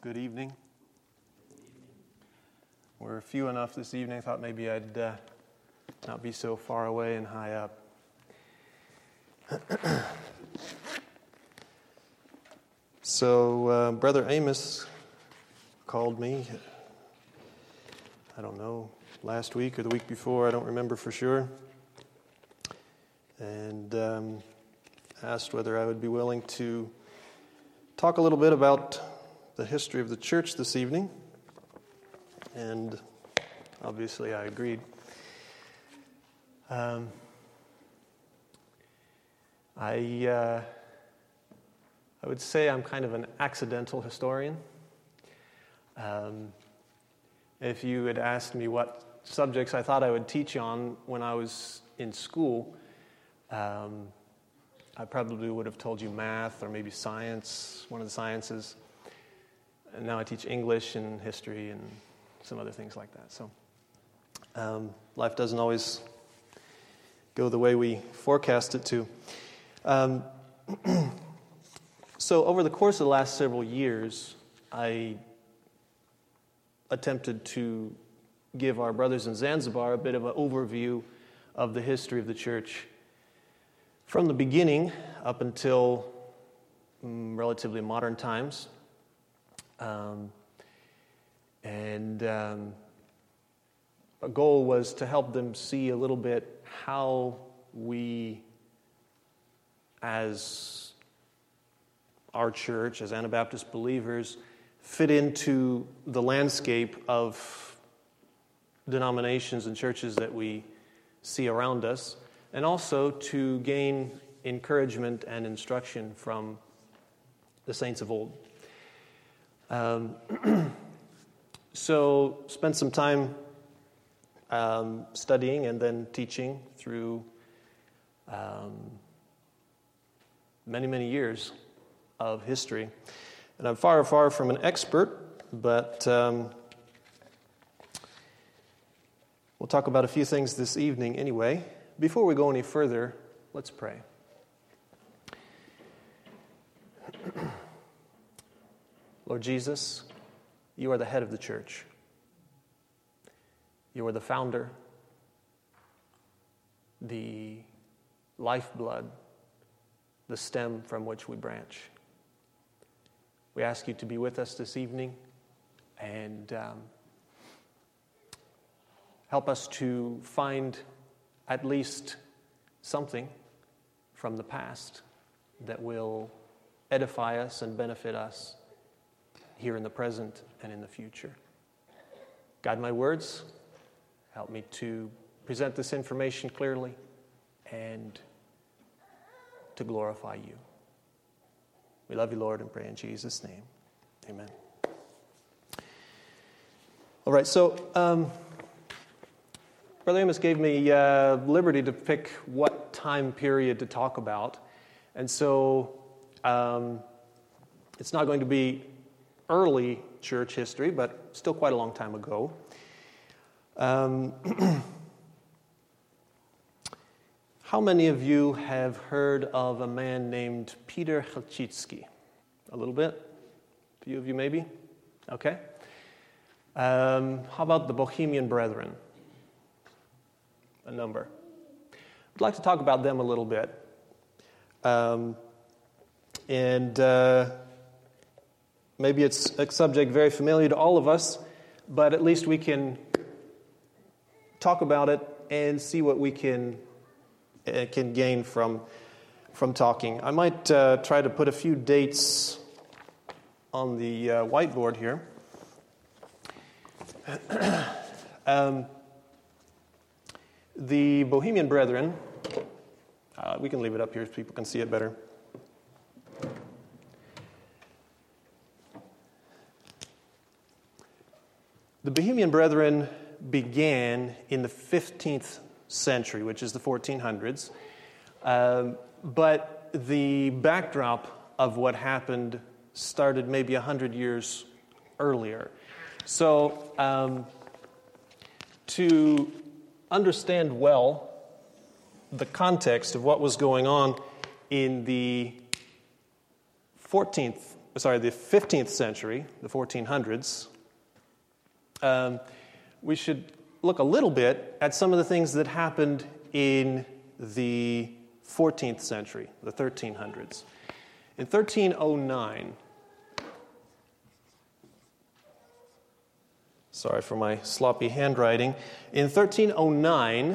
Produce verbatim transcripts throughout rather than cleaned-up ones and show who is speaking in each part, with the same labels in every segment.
Speaker 1: Good evening. We're few enough this evening. I thought maybe I'd uh, not be so far away and high up. So, uh, Brother Amos called me, I don't know, last week or the week before, I don't remember for sure, and um, asked whether I would be willing to talk a little bit about the history of the church this evening, and obviously I agreed. Um, I uh, I would say I'm kind of an accidental historian. Um, if you had asked me what subjects I thought I would teach on when I was in school, um, I probably would have told you math or maybe science, one of the sciences. And now I teach English and history and some other things like that. So um, life doesn't always go the way we forecast it to. Um, so over the course of the last several years, I attempted to give our brothers in Zanzibar a bit of an overview of the history of the church from the beginning up until um, relatively modern times. Um, and um, a goal was to help them see a little bit how we, as our church, as Anabaptist believers, fit into the landscape of denominations and churches that we see around us, and also to gain encouragement and instruction from the saints of old. Um, so spent some time um, studying and then teaching through um, many, many years of history. And I'm far, far from an expert, but um, we'll talk about a few things this evening anyway. Before we go any further, let's pray. Lord Jesus, you are the head of the church. You are the founder, the lifeblood, the stem from which we branch. We ask you to be with us this evening and um, help us to find at least something from the past that will edify us and benefit us here in the present and in the future. Guide my words. Help me to present this information clearly and to glorify you. We love you, Lord, and pray in Jesus' name. Amen. All right, so um, Brother Amos gave me uh, liberty to pick what time period to talk about. And so um, it's not going to be early church history, but still quite a long time ago. Um, how many of you have heard of a man named Peter Chelchitsky? A little bit? A few of you maybe? Okay. Um, how about the Bohemian Brethren? A number. I'd like to talk about them a little bit. Um, and uh, maybe it's a subject very familiar to all of us, but at least we can talk about it and see what we can uh, can gain from from talking. I might uh, try to put a few dates on the uh, whiteboard here. um, the Bohemian Brethren, uh, we can leave it up here so people can see it better. The Bohemian Brethren began in the fifteenth century, which is the fourteen hundreds. Um, but the backdrop of what happened started maybe one hundred years earlier. So um, to understand well the context of what was going on in the fourteenth sorry, the fifteenth century, the fourteen hundreds, um, we should look a little bit at some of the things that happened in the fourteenth century, the thirteen hundreds. In thirteen oh nine, sorry for my sloppy handwriting, in thirteen oh nine,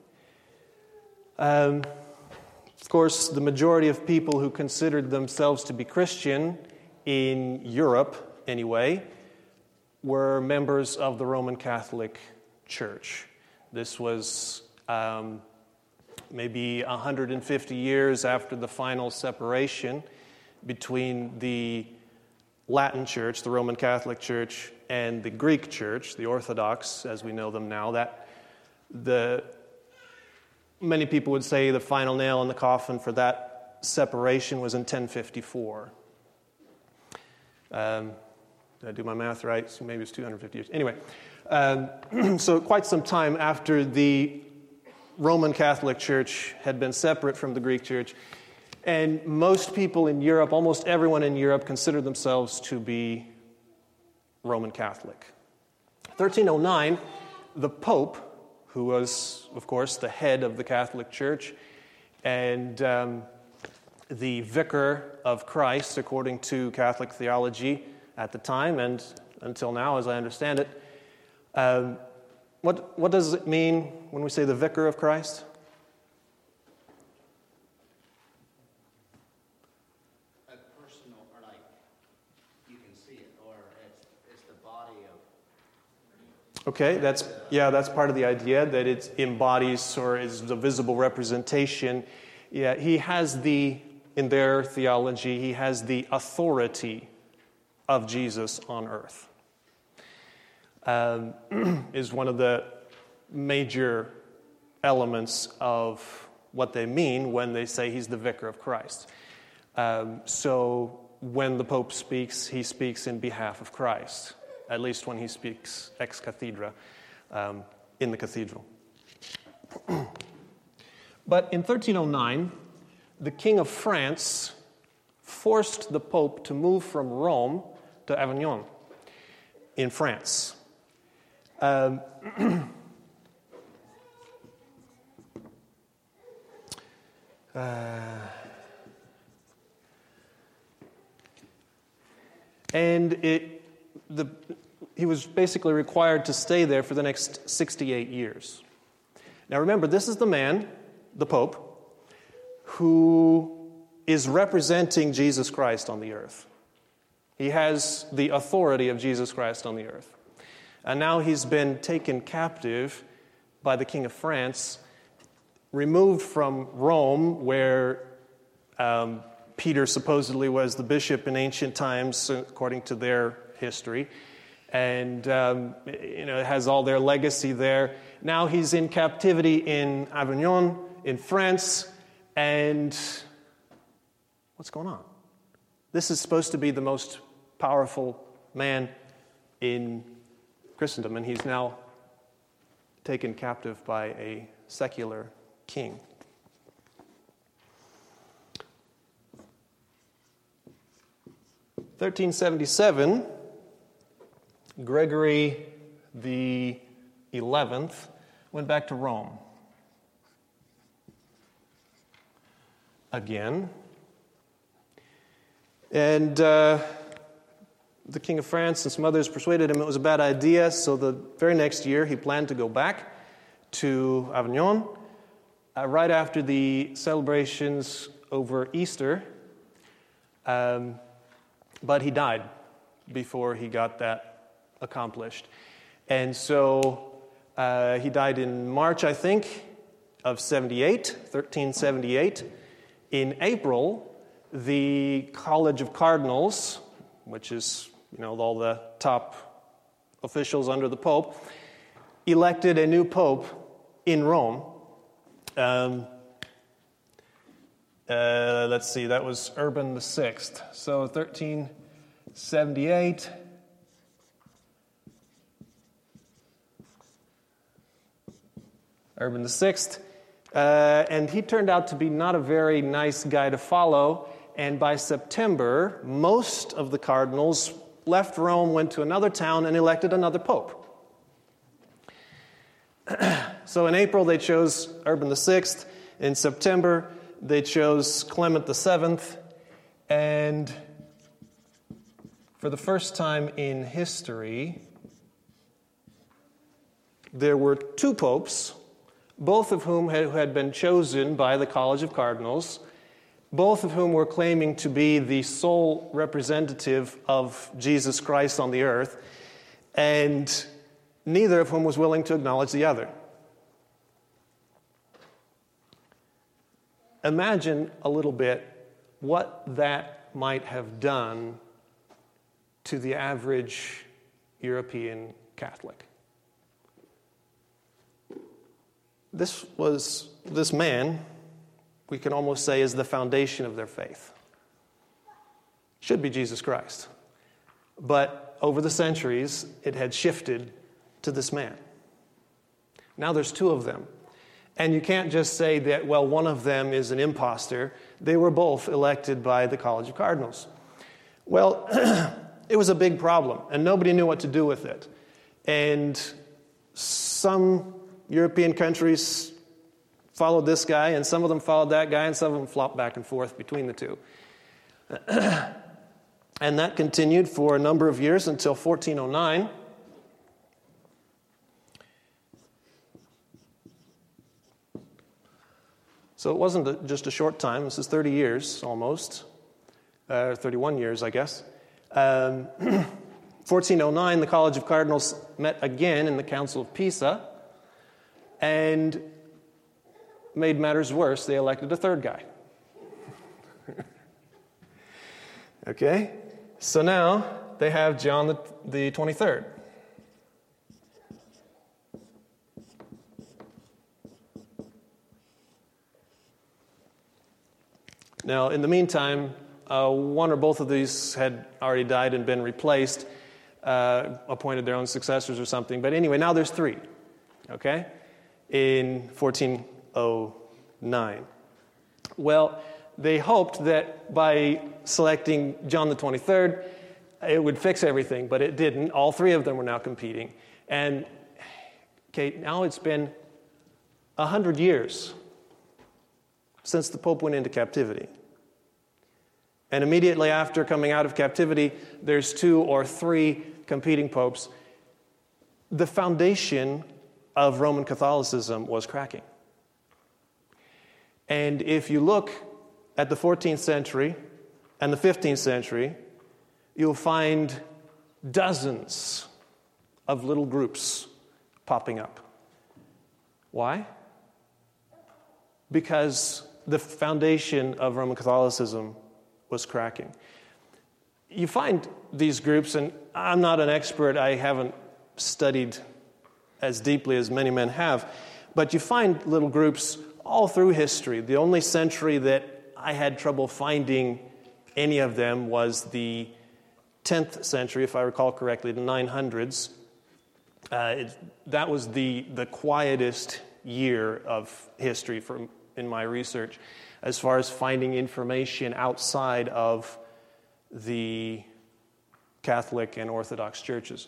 Speaker 1: um, of course, the majority of people who considered themselves to be Christian in Europe, anyway, were members of the Roman Catholic Church. This was um, maybe one hundred fifty years after the final separation between the Latin Church, the Roman Catholic Church, and the Greek Church, the Orthodox, as we know them now. That the many people would say the final nail in the coffin for that separation was in ten fifty-four. Um, did I do my math right? So maybe it's two hundred fifty years. Anyway, um, so quite some time after the Roman Catholic Church had been separate from the Greek Church, and most people in Europe, almost everyone in Europe, considered themselves to be Roman Catholic. thirteen oh nine, the Pope, who was, of course, the head of the Catholic Church, and um, the vicar of Christ, according to Catholic theology at the time and until now, as I understand it. Um, what, what does it mean when we say the vicar of Christ?
Speaker 2: A personal, or like, you can see it, or it's, it's the body of...
Speaker 1: Okay, that's, yeah, that's part of the idea, that it embodies or is the visible representation. Yeah, he has the, in their theology, he has the authority of Jesus on earth. Um, is one of the major elements of what they mean when they say he's the vicar of Christ. Um, so when the Pope speaks, he speaks in behalf of Christ, at least when he speaks ex cathedra, um, in the cathedral. But in thirteen oh nine, the King of France forced the Pope to move from Rome to Avignon in France. Um, uh, and it, the, he was basically required to stay there for the next sixty-eight years. Now remember, this is the man, the Pope, who is representing Jesus Christ on the earth. He has the authority of Jesus Christ on the earth. And now he's been taken captive by the King of France, removed from Rome, where um, Peter supposedly was the bishop in ancient times, according to their history. And, um, you know, it has all their legacy there. Now he's in captivity in Avignon, in France, and what's going on? This is supposed to be the most powerful man in Christendom, and he's now taken captive by a secular king. thirteen seventy-seven, Gregory the eleventh went back to Rome. Again. And uh, the King of France and some others persuaded him it was a bad idea, so the very next year he planned to go back to Avignon uh, right after the celebrations over Easter. Um, but he died before he got that accomplished. And so uh, he died in March, I think, of seventy-eight, thirteen seventy-eight. In April, the College of Cardinals, which is, you know, all the top officials under the Pope, elected a new Pope in Rome. Um, uh, let's see, that was Urban the Sixth. So thirteen seventy-eight. Urban the Sixth. Uh, and he turned out to be not a very nice guy to follow. and by September, most of the cardinals left Rome, went to another town, and elected another pope. So in April, they chose Urban the Sixth. In September, they chose Clement the Seventh. And for the first time in history, there were two popes, both of whom had been chosen by the College of Cardinals, both of whom were claiming to be the sole representative of Jesus Christ on the earth, and neither of whom was willing to acknowledge the other. Imagine a little bit what that might have done to the average European Catholic. This was, this man, we can almost say, is the foundation of their faith. Should be Jesus Christ. But over the centuries, it had shifted to this man. Now there's two of them. And you can't just say that, well, one of them is an imposter. They were both elected by the College of Cardinals. Well, it was a big problem, and nobody knew what to do with it. And some European countries followed this guy, and some of them followed that guy, and some of them flopped back and forth between the two. And that continued for a number of years until fourteen oh nine. So it wasn't a, just a short time. This is thirty years almost, uh, thirty-one years, I guess. Um, fourteen oh nine, the College of Cardinals met again in the Council of Pisa, and made matters worse. They elected a third guy. Okay, so now they have John the, the twenty-third. Now, in the meantime, uh, one or both of these had already died and been replaced, uh, appointed their own successors or something. But anyway, now there's three, okay, in fourteen oh nine. Well, they hoped that by selecting John the twenty-third, it would fix everything, but it didn't. All three of them were now competing. And, okay, now it's been a hundred years since the Pope went into captivity. And immediately after coming out of captivity, there's two or three competing popes. The foundation of Roman Catholicism was cracking. And if you look at the fourteenth century and the fifteenth century, you'll find dozens of little groups popping up. Why? Because the foundation of Roman Catholicism was cracking. You find these groups, and I'm not an expert, I haven't studied as deeply as many men have, but you find little groups all through history. The only century that I had trouble finding any of them was the tenth century, if I recall correctly, the nine hundreds. Uh, it, that was the, the quietest year of history for, in my research, as far as finding information outside of the Catholic and Orthodox churches.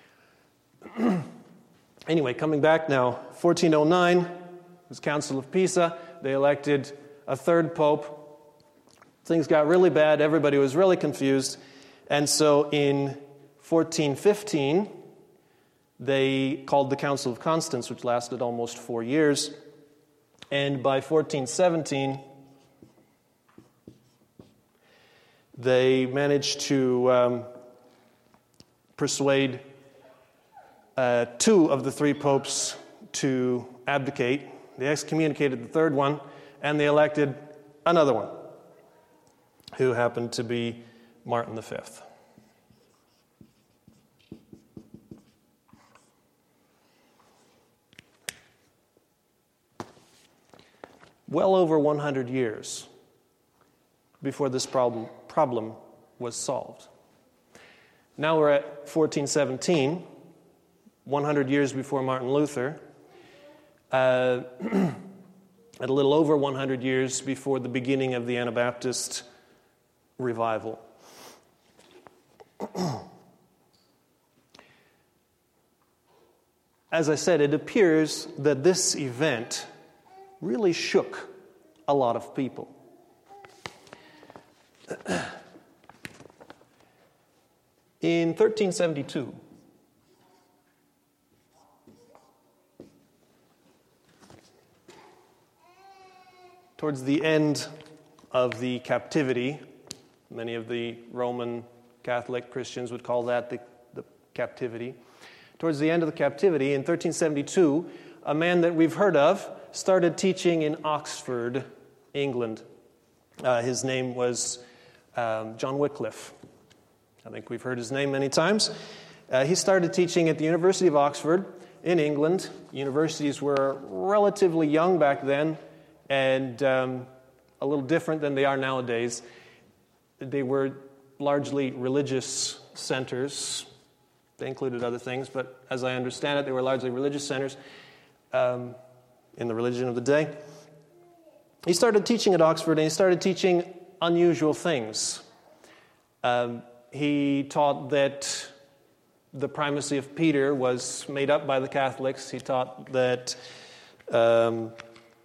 Speaker 1: Anyway, coming back now, fourteen oh nine, was Council of Pisa. They elected a third pope. Things got really bad. Everybody was really confused. And so in fourteen fifteen, they called the Council of Constance, which lasted almost four years. And by fourteen seventeen, they managed to um, persuade uh, two of the three popes to abdicate. They excommunicated the third one, and they elected another one, who happened to be Martin the Fifth. Well over one hundred years before this problem, problem was solved. Now we're at fourteen seventeen, one hundred years before Martin Luther, uh, at a little over one hundred years before the beginning of the Anabaptist revival. As I said, it appears that this event really shook a lot of people. In thirteen seventy-two, towards the end of the captivity, many of the Roman Catholic Christians would call that the, the captivity. Towards the end of the captivity, in thirteen seventy-two, a man that we've heard of started teaching in Oxford, England. Uh, his name was um, John Wycliffe. I think we've heard his name many times. Uh, he started teaching at the University of Oxford in England. Universities were relatively young back then and um, a little different than they are nowadays. They were largely religious centers. They included other things, but as I understand it, they were largely religious centers um, in the religion of the day. He started teaching at Oxford, and he started teaching unusual things. Um, he taught that the primacy of Peter was made up by the Catholics. He taught that um,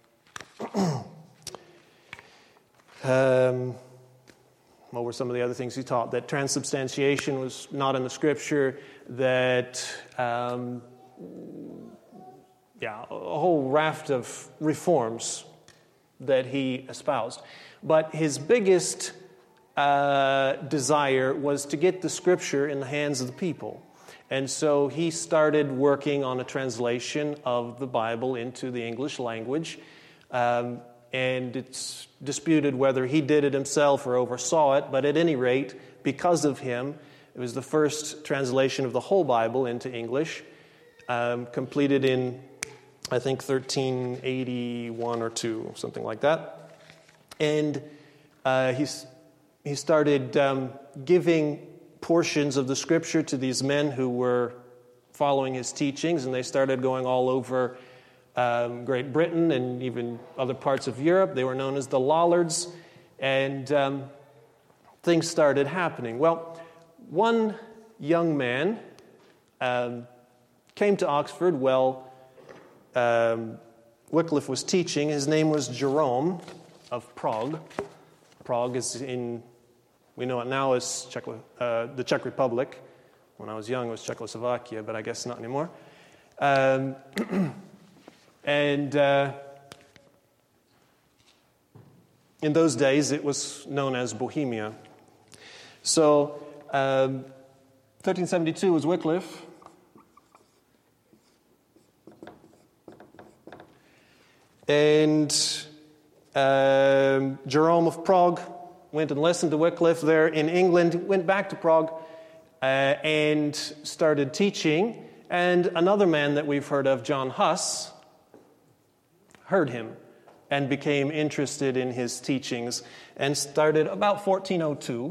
Speaker 1: um, what were some of the other things he taught? That transubstantiation was not in the Scripture, that, um, yeah, a whole raft of reforms that he espoused. But his biggest uh, desire was to get the Scripture in the hands of the people. And so he started working on a translation of the Bible into the English language. Um, and it's disputed whether he did it himself or oversaw it, but at any rate, because of him, it was the first translation of the whole Bible into English, um, completed in, I think, thirteen eighty-one or two, something like that. And uh, he's, he started um, giving portions of the Scripture to these men who were following his teachings, and they started going all over um, Great Britain and even other parts of Europe. They were known as the Lollards, and um, things started happening. Well, one young man um, came to Oxford while um, Wycliffe was teaching. His name was Jerome of Prague. Prague is in, we know it now as Czech, uh, the Czech Republic. When I was young, it was Czechoslovakia, but I guess not anymore. Um, and uh, in those days, it was known as Bohemia. So, um, thirteen seventy-two was Wycliffe. And um, Jerome of Prague went and listened to Wycliffe there in England, went back to Prague, uh, and started teaching. And another man that we've heard of, John Huss, heard him and became interested in his teachings and started about fourteen oh two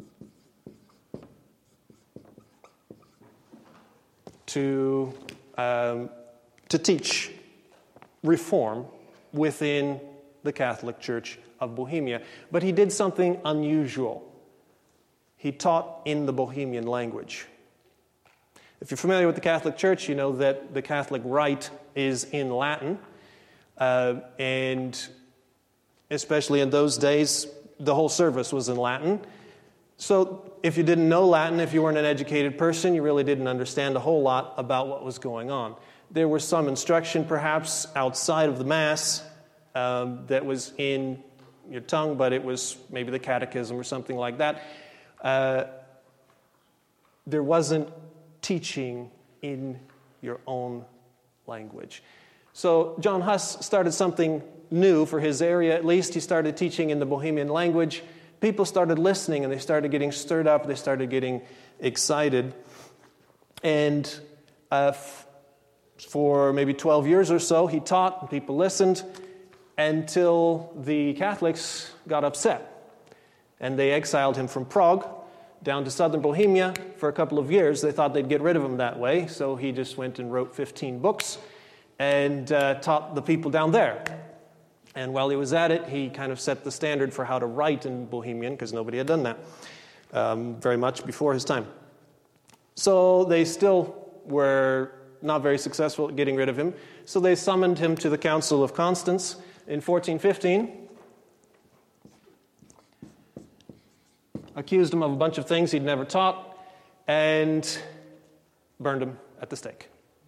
Speaker 1: to, um, to teach reform within the Catholic Church of Bohemia. But he did something unusual. He taught in the Bohemian language. If you're familiar with the Catholic Church, you know that the Catholic rite is in Latin. Uh, and especially in those days, the whole service was in Latin. So if you didn't know Latin, if you weren't an educated person, you really didn't understand a whole lot about what was going on. There was some instruction, perhaps, outside of the Mass um, that was in your tongue, but it was maybe the catechism or something like that. Uh, there wasn't teaching in your own language. So John Huss started something new for his area. At least he started teaching in the Bohemian language. People started listening, and they started getting stirred up. They started getting excited. And uh, f- for maybe twelve years or so, he taught, and people listened, until the Catholics got upset. And they exiled him from Prague down to southern Bohemia for a couple of years. They thought they'd get rid of him that way, so he just went and wrote fifteen books and uh, taught the people down there. And while he was at it, he kind of set the standard for how to write in Bohemian, because nobody had done that um, very much before his time. So they still were not very successful at getting rid of him. So they summoned him to the Council of Constance in fourteen fifteen, accused him of a bunch of things he'd never taught, and burned him at the stake.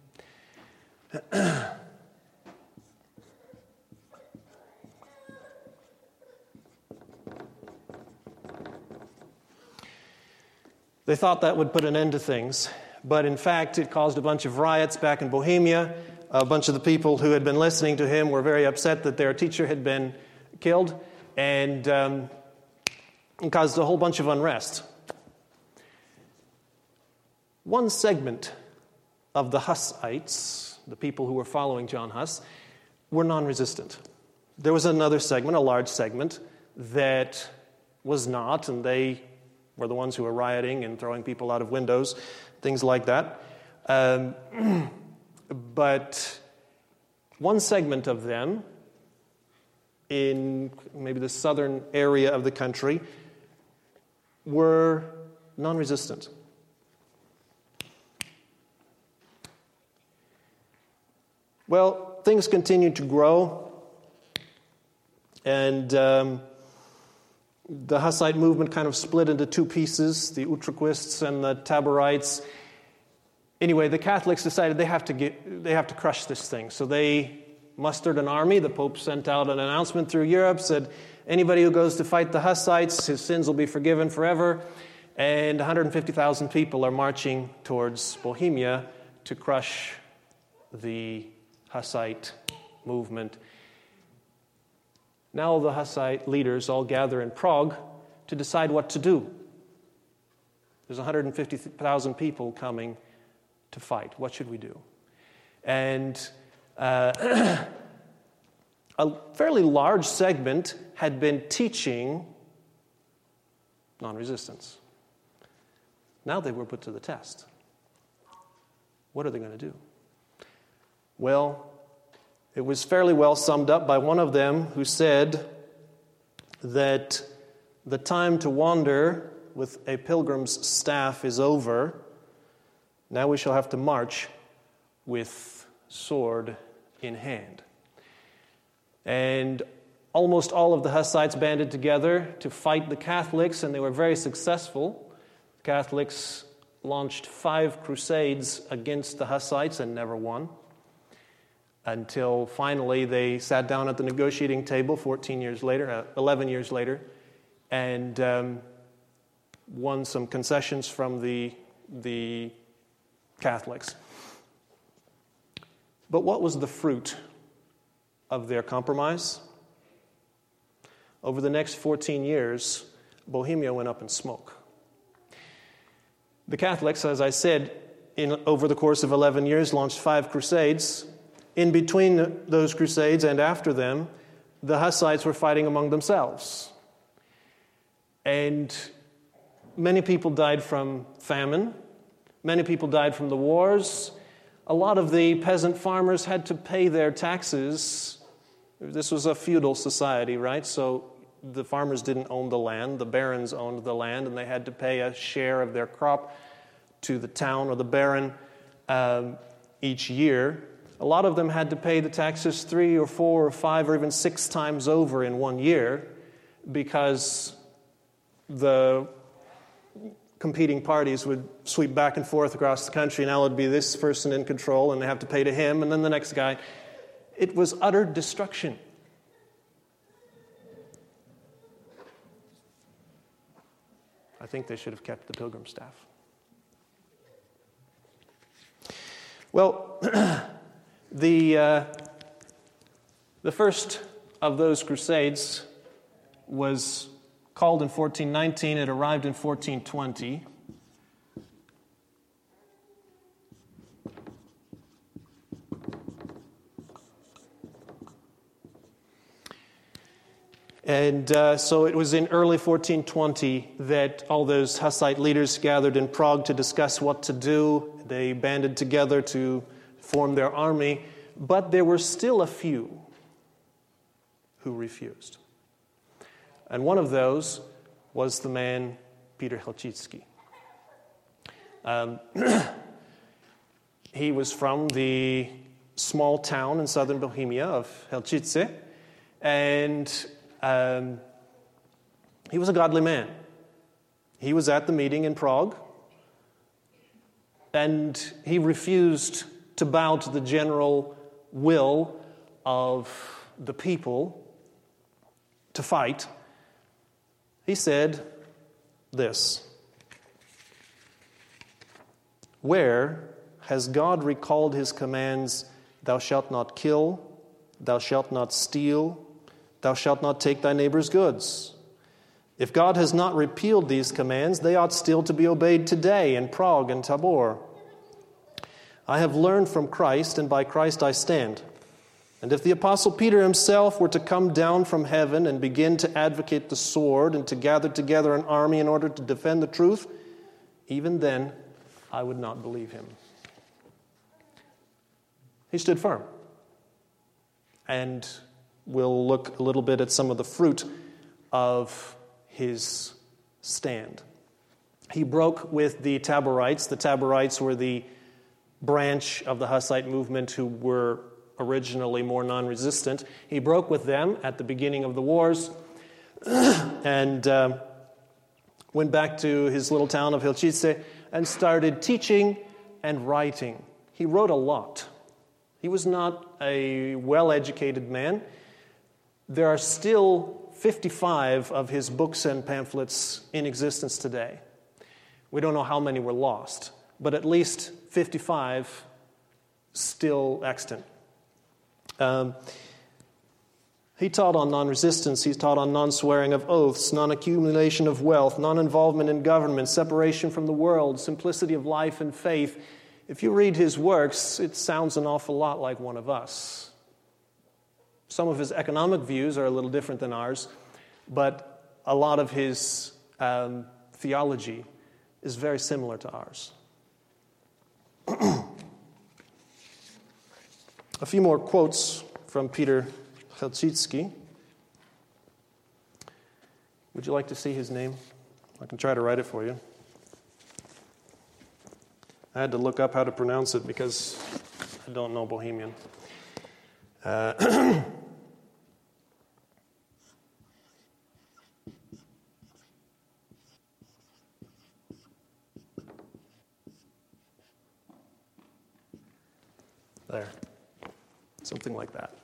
Speaker 1: They thought that would put an end to things, but in fact it caused a bunch of riots back in Bohemia. A bunch of the people who had been listening to him were very upset that their teacher had been killed, and um, it caused a whole bunch of unrest. One segment of the Hussites, the people who were following John Huss, were non-resistant. There was another segment, a large segment, that was not, and they were the ones who were rioting and throwing people out of windows, things like that. Um, but one segment of them, in maybe the southern area of the country, were non-resistant. Well, things continued to grow, and um, the Hussite movement kind of split into two pieces, the Utraquists and the Taborites. Anyway, the Catholics decided they have to get, they have to crush this thing. So they mustered an army. The Pope sent out an announcement through Europe, said anybody who goes to fight the Hussites, his sins will be forgiven forever. And one hundred fifty thousand people are marching towards Bohemia to crush the Hussite movement. Now the Hussite leaders all gather in Prague to decide what to do. There's one hundred fifty thousand people coming to fight. What should we do? And uh, a fairly large segment had been teaching non-resistance. Now they were put to the test. What are they going to do? Well, it was fairly well summed up by one of them who said that the time to wander with a pilgrim's staff is over. Now we shall have to march with sword in hand. And almost all of the Hussites banded together to fight the Catholics, and they were very successful. The Catholics launched five crusades against the Hussites and never won, until finally they sat down at the negotiating table fourteen years later, uh, eleven years later, and um, won some concessions from the, the Catholics. But what was the fruit of their compromise? Over the next fourteen years, Bohemia went up in smoke. The Catholics, as I said, in, over the course of eleven years, launched five crusades. In between those crusades and after them, the Hussites were fighting among themselves. And many people died from famine. Many people died from the wars. A lot of the peasant farmers had to pay their taxes. This was a feudal society, right? So the farmers didn't own the land. The barons owned the land, and they had to pay a share of their crop to the town or the baron um, each year. A lot of them had to pay the taxes three or four or five or even six times over in one year, because the competing parties would sweep back and forth across the country. Now it would be this person in control, and they have to pay to him, and then the next guy. It was utter destruction. I think they should have kept the pilgrim staff. Well, the uh, the first of those crusades was called in fourteen nineteen. It arrived in fourteen twenty. And uh, so it was in early fourteen twenty that all those Hussite leaders gathered in Prague to discuss what to do. They banded together to form their army, but there were still a few who refused. And one of those was the man Peter Chelcicky. Um, he was from the small town in southern Bohemia of Chelcice, and um, he was a godly man. He was at the meeting in Prague, and he refused to bow to the general will of the people to fight. He said this: "Where has God recalled his commands, thou shalt not kill, thou shalt not steal, thou shalt not take thy neighbor's goods? If God has not repealed these commands, they ought still to be obeyed today in Prague and Tabor. I have learned from Christ, and by Christ I stand. And if the Apostle Peter himself were to come down from heaven and begin to advocate the sword and to gather together an army in order to defend the truth, even then I would not believe him." He stood firm. And we'll look a little bit at some of the fruit of his stand. He broke with the Taborites. The Taborites were the branch of the Hussite movement who were originally more non-resistant. He broke with them at the beginning of the wars and uh, went back to his little town of Chelcice and started teaching and writing. He wrote a lot. He was not a well-educated man. There are still fifty-five of his books and pamphlets in existence today. We don't know how many were lost, but at least fifty-five still extant. Um, he taught on non-resistance. He taught on non-swearing of oaths, non-accumulation of wealth, non-involvement in government, separation from the world, simplicity of life and faith. If you read his works, it sounds an awful lot like one of us. Some of his economic views are a little different than ours, but a lot of his um, theology is very similar to ours. A few more quotes from Peter Chelcicky. Would you like to see his name? I can try to write it for you. I had to look up how to pronounce it because I don't know Bohemian. Uh, there. Something like that.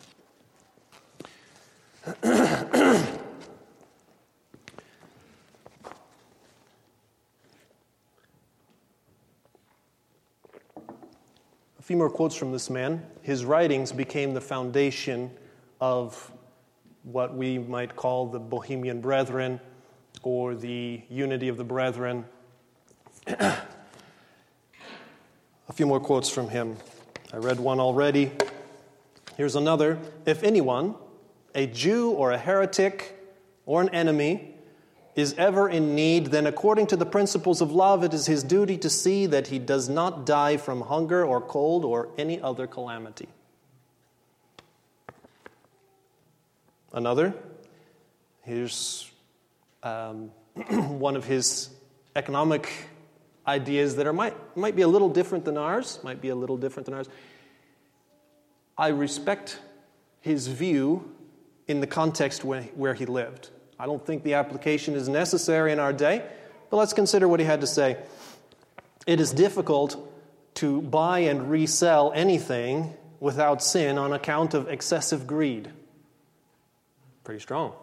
Speaker 1: A few more quotes from this man. His writings became the foundation of what we might call the Bohemian Brethren or the Unity of the Brethren. A few more quotes from him. I read one already. Here's another. "If anyone, a Jew or a heretic or an enemy, is ever in need, then according to the principles of love, it is his duty to see that he does not die from hunger or cold or any other calamity." Another. Here's um, one of his economic ideas that are might might be a little different than ours. Might be a little different than ours. I respect his view in the context where, where he lived. I don't think the application is necessary in our day, but let's consider what he had to say. "It is difficult to buy and resell anything without sin on account of excessive greed." Pretty strong.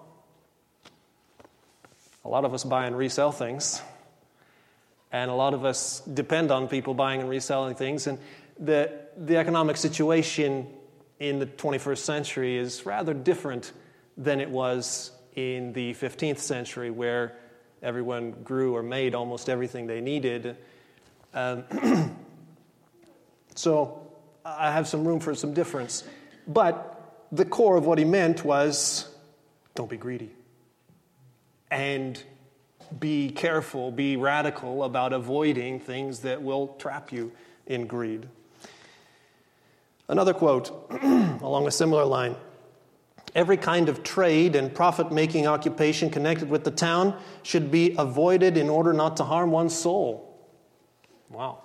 Speaker 1: A lot of us buy and resell things, and a lot of us depend on people buying and reselling things, and the the economic situation in the twenty-first century is rather different than it was in the fifteenth century, where everyone grew or made almost everything they needed. Um, so I have some room for some difference. But the core of what he meant was, don't be greedy. And be careful, be radical about avoiding things that will trap you in greed. Another quote along a similar line. Every kind of trade and profit-making occupation connected with the town should be avoided in order not to harm one's soul. Wow.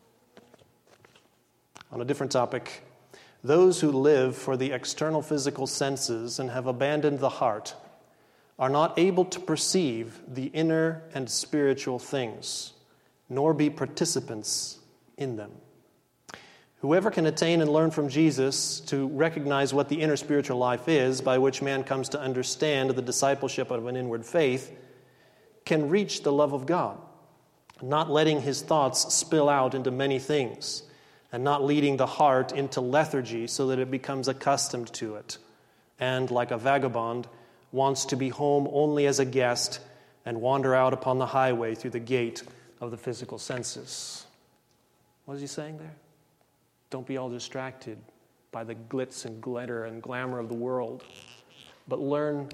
Speaker 1: On a different topic, those who live for the external physical senses and have abandoned the heart are not able to perceive the inner and spiritual things, nor be participants in them. Whoever can attain and learn from Jesus to recognize what the inner spiritual life is, by which man comes to understand the discipleship of an inward faith, can reach the love of God, not letting his thoughts spill out into many things, and not leading the heart into lethargy so that it becomes accustomed to it, and, like a vagabond, wants to be home only as a guest and wander out upon the highway through the gate of the physical senses. What is he saying there? Don't be all distracted by the glitz and glitter and glamour of the world, but learn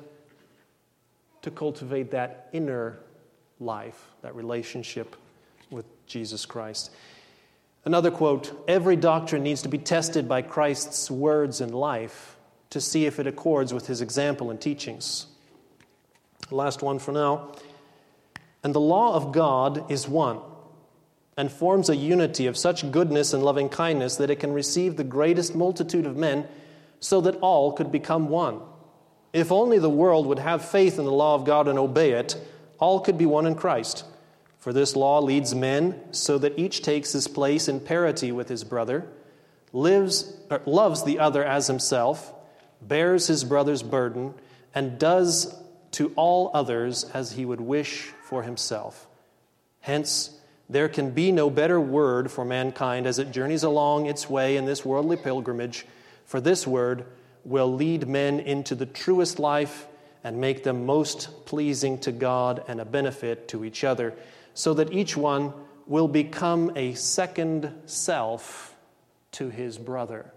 Speaker 1: to cultivate that inner life, that relationship with Jesus Christ. Another quote, every doctrine needs to be tested by Christ's words and life to see if it accords with his example and teachings. Last one for now. And the law of God is one, and forms a unity of such goodness and loving kindness that it can receive the greatest multitude of men, so that all could become one. If only the world would have faith in the law of God and obey it, all could be one in Christ. For this law leads men so that each takes his place in parity with his brother, lives, or loves the other as himself, bears his brother's burden, and does to all others as he would wish for himself. Hence, there can be no better word for mankind as it journeys along its way in this worldly pilgrimage, for this word will lead men into the truest life and make them most pleasing to God and a benefit to each other, so that each one will become a second self to his brother.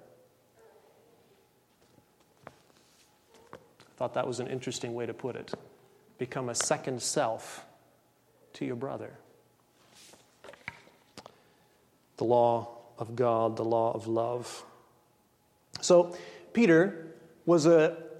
Speaker 1: I thought that was an interesting way to put it. Become a second self to your brother. The law of God, the law of love. So, Peter was a